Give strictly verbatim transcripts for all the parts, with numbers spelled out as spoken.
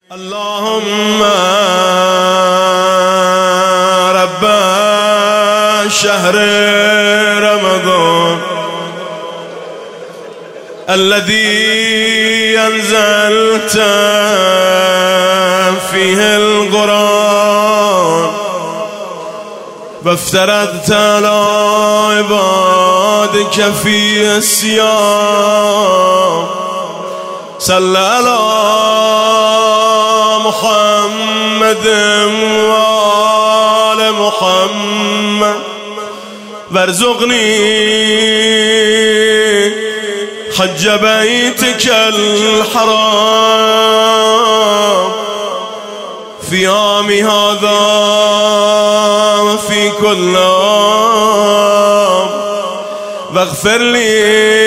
اللهم رب شهر رمضان الذي أنزلت فيه القرآن وافترضت على عبادك فيه الصيام صل على محمد وآل محمد وارزقني حج بيتك الحرام في عام هذا وفي كل عام واغفر لي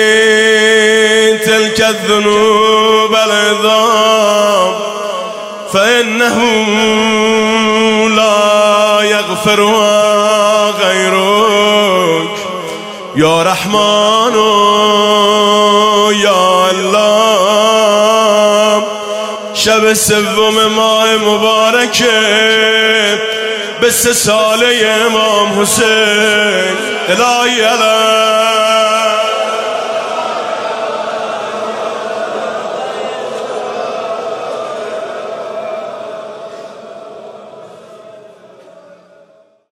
تلك الذنوب العظام فإنه لا يغفرها غيرك يا رحمن يا الله. شب سوم ماه مبارک به سه ساله امام حسین الهی الهی